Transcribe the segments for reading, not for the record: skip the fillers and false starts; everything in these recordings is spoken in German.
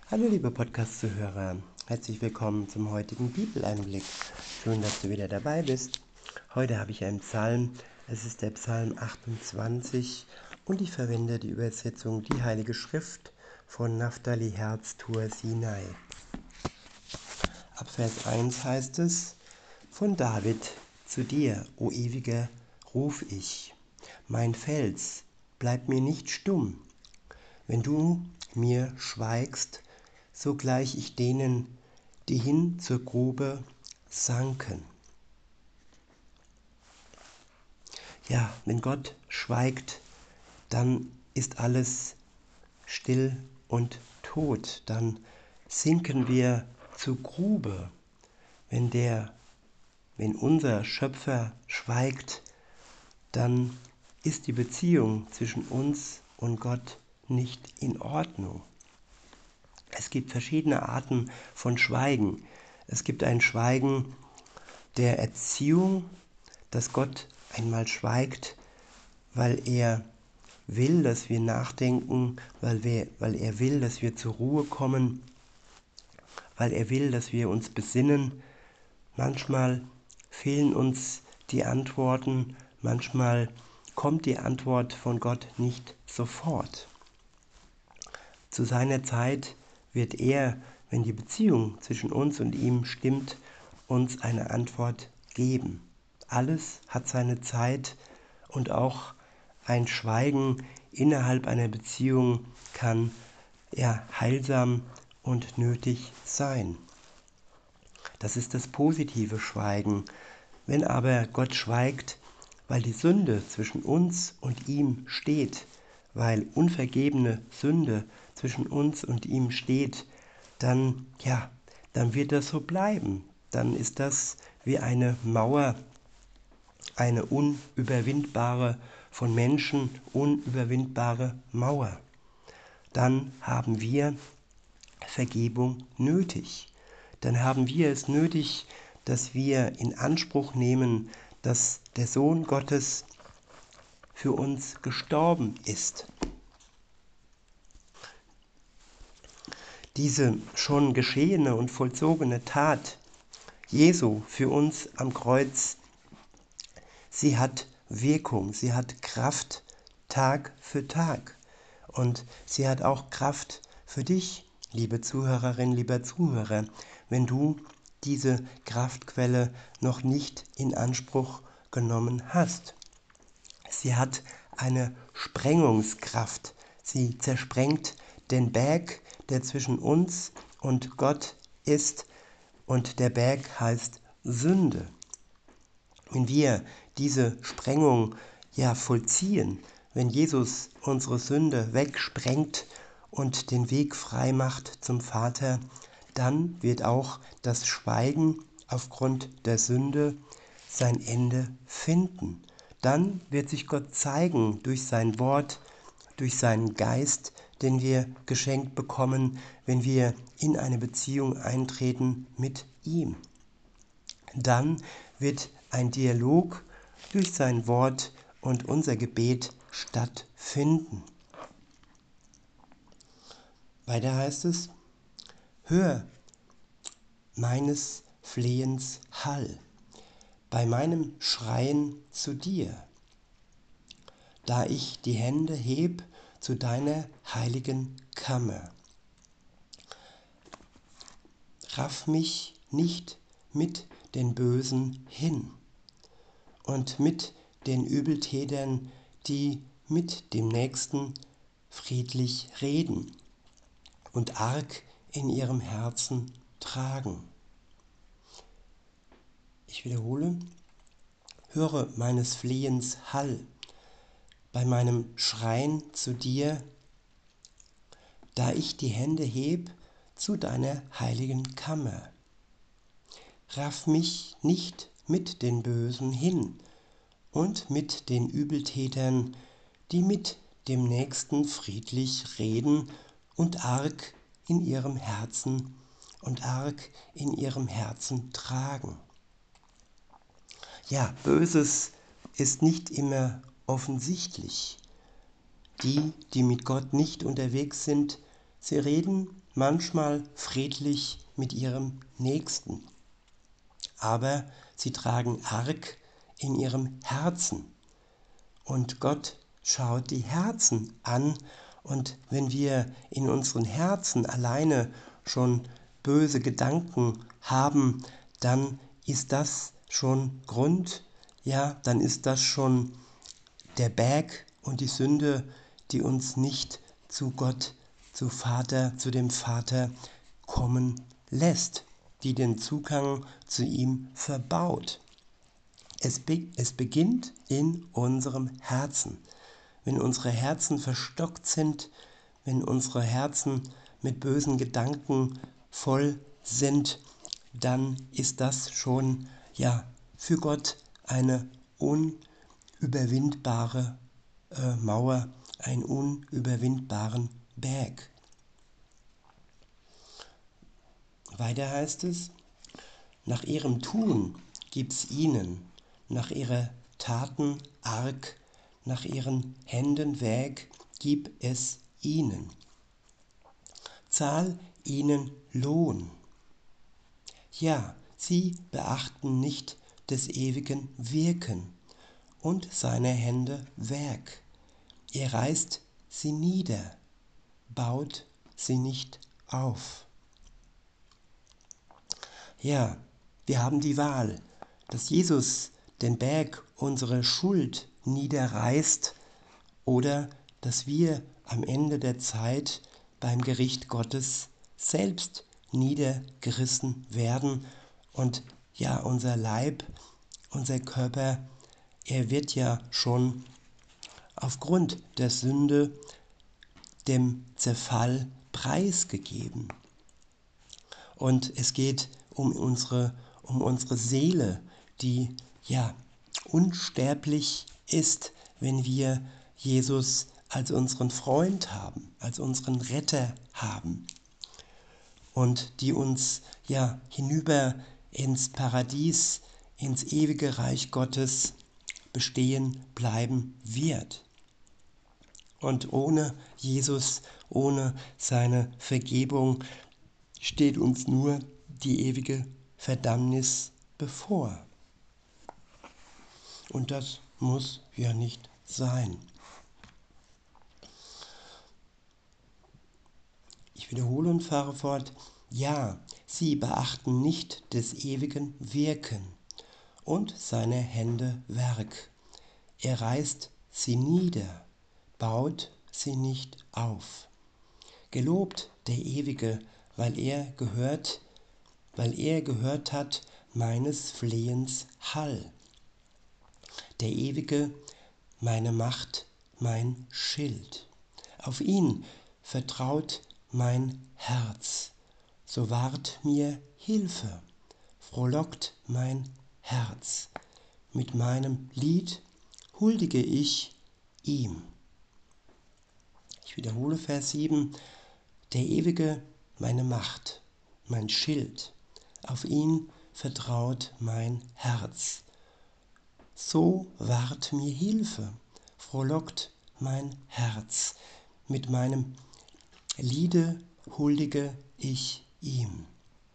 Hallo liebe Podcast-Zuhörer, herzlich willkommen zum heutigen Bibeleinblick. Schön, dass du wieder dabei bist. Heute habe ich einen Psalm, es ist der Psalm 28 und ich verwende die Übersetzung Die Heilige Schrift von Naphtali Herz Tur Sinai. Ab Vers 1 heißt es: Von David zu dir, o Ewiger, ruf ich. Mein Fels, bleib mir nicht stumm. Wenn du mir schweigst, so gleich ich denen, die hin zur Grube sanken. Ja, wenn Gott schweigt, dann ist alles still und tot. Dann sinken wir zur Grube. Wenn unser Schöpfer schweigt, dann ist die Beziehung zwischen uns und Gott nicht in Ordnung. Es gibt verschiedene Arten von Schweigen. Es gibt ein Schweigen der Erziehung, dass Gott einmal schweigt, weil er will, dass wir nachdenken, weil er will, dass wir zur Ruhe kommen, weil er will, dass wir uns besinnen. Manchmal fehlen uns die Antworten, manchmal kommt die Antwort von Gott nicht sofort. Zu seiner Zeit wird er, wenn die Beziehung zwischen uns und ihm stimmt, uns eine Antwort geben. Alles hat seine Zeit und auch ein Schweigen innerhalb einer Beziehung kann heilsam und nötig sein. Das ist das positive Schweigen. Wenn aber Gott schweigt, weil die Sünde zwischen uns und ihm steht, weil unvergebene Sünde zwischen uns und ihm steht, dann wird das so bleiben. Dann ist das wie eine Mauer, eine unüberwindbare, von Menschen unüberwindbare Mauer. Dann haben wir Vergebung nötig. Dann haben wir es nötig, dass wir in Anspruch nehmen, dass der Sohn Gottes für uns gestorben ist. Diese schon geschehene und vollzogene Tat Jesu für uns am Kreuz, sie hat Wirkung, sie hat Kraft Tag für Tag. Und sie hat auch Kraft für dich, liebe Zuhörerin, lieber Zuhörer, wenn du diese Kraftquelle noch nicht in Anspruch genommen hast. Sie hat eine Sprengungskraft. Sie zersprengt den Berg, der zwischen uns und Gott ist, und der Berg heißt Sünde. Wenn wir diese Sprengung vollziehen, wenn Jesus unsere Sünde wegsprengt und den Weg frei macht zum Vater, dann wird auch das Schweigen aufgrund der Sünde sein Ende finden. Dann wird sich Gott zeigen durch sein Wort, durch seinen Geist, den wir geschenkt bekommen, wenn wir in eine Beziehung eintreten mit ihm. Dann wird ein Dialog durch sein Wort und unser Gebet stattfinden. Weiter heißt es: Hör meines Flehens Hall bei meinem Schreien zu dir, da ich die Hände heb zu deiner heiligen Kammer. Raff mich nicht mit den Bösen hin und mit den Übeltätern, die mit dem Nächsten friedlich reden und arg in ihrem Herzen tragen. Ich wiederhole: Höre meines Flehens Hall bei meinem Schreien zu dir, da ich die Hände heb zu deiner heiligen Kammer. Raff mich nicht mit den Bösen hin und mit den Übeltätern, die mit dem Nächsten friedlich reden und arg in ihrem Herzen tragen. Ja, Böses ist nicht immer offensichtlich. Die mit Gott nicht unterwegs sind, sie reden manchmal friedlich mit ihrem Nächsten, aber sie tragen Arg in ihrem Herzen. Und Gott schaut die Herzen an, und wenn wir in unseren Herzen alleine schon böse Gedanken haben, dann ist das schon Grund, ja, dann ist das schon der Berg und die Sünde, die uns nicht zu Gott, zu Vater, zu dem Vater kommen lässt, die den Zugang zu ihm verbaut. Es beginnt in unserem Herzen. Wenn unsere Herzen verstockt sind, wenn unsere Herzen mit bösen Gedanken voll sind, dann ist das schon, ja, für Gott eine unüberwindbare Mauer, einen unüberwindbaren Berg. Weiter heißt es, nach ihrem Tun gibt's ihnen, nach ihrer Taten Arg, nach ihren Händen Weg gib es ihnen. Zahl ihnen Lohn. Ja, sie beachten nicht des ewigen Wirken und seiner Hände Werk. Er reißt sie nieder, baut sie nicht auf. Ja, wir haben die Wahl, dass Jesus den Berg unserer Schuld niederreißt oder dass wir am Ende der Zeit beim Gericht Gottes selbst niedergerissen werden und ja, unser Leib, unser Körper, er wird ja schon aufgrund der Sünde dem Zerfall preisgegeben. Und es geht um unsere Seele, die ja unsterblich ist, wenn wir Jesus als unseren Freund haben, als unseren Retter haben und die uns ja hinüber ins Paradies, ins ewige Reich Gottes bestehen bleiben wird. Und ohne Jesus, ohne seine Vergebung steht uns nur die ewige Verdammnis bevor. Und das muss ja nicht sein. Ich wiederhole und fahre fort. Ja, sie beachten nicht des ewigen Wirken und seine Hände Werk. Er reißt sie nieder, baut sie nicht auf. Gelobt der Ewige, weil er gehört hat meines Flehens Hall. Der Ewige, meine Macht, mein Schild. Auf ihn vertraut mein Herz. So ward mir Hilfe, frohlockt mein Herz. Mit meinem Lied huldige ich ihm. Ich wiederhole Vers 7. Der Ewige, meine Macht, mein Schild. Auf ihn vertraut mein Herz. So ward mir Hilfe, frohlockt mein Herz. Mit meinem Liede huldige ich ihm.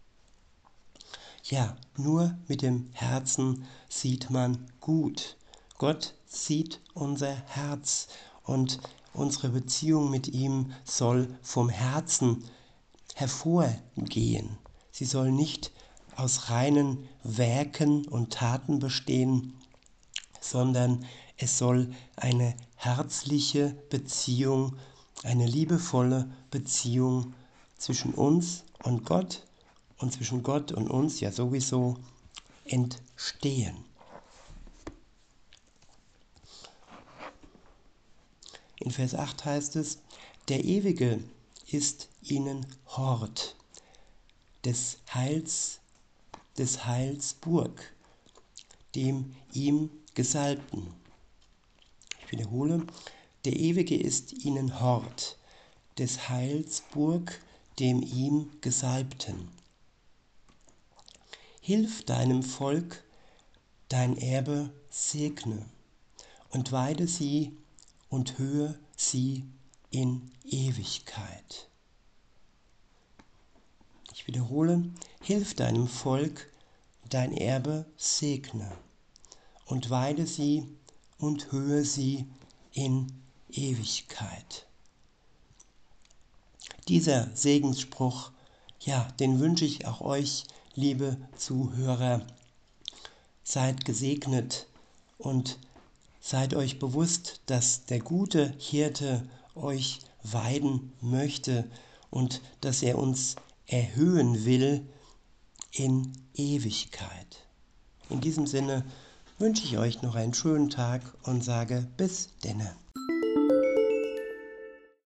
Ja, nur mit dem Herzen sieht man gut. Gott sieht unser Herz und unsere Beziehung mit ihm soll vom Herzen hervorgehen. Sie soll nicht aus reinen Werken und Taten bestehen, sondern es soll eine herzliche Beziehung, eine liebevolle Beziehung zwischen uns und zwischen Gott und uns ja sowieso entstehen. In Vers 8 heißt es, der Ewige ist ihnen Hort, des Heils Burg, dem ihm Gesalbten. Ich wiederhole, der Ewige ist ihnen Hort, des Heils Burg, dem ihm Gesalbten. Hilf deinem Volk, dein Erbe segne und weide sie und höhe sie in Ewigkeit. Ich wiederhole, hilf deinem Volk, dein Erbe segne und weide sie und höhe sie in Ewigkeit. Dieser Segensspruch, ja, den wünsche ich auch euch, liebe Zuhörer. Seid gesegnet und seid euch bewusst, dass der gute Hirte euch weiden möchte und dass er uns erhöhen will in Ewigkeit. In diesem Sinne wünsche ich euch noch einen schönen Tag und sage bis denne.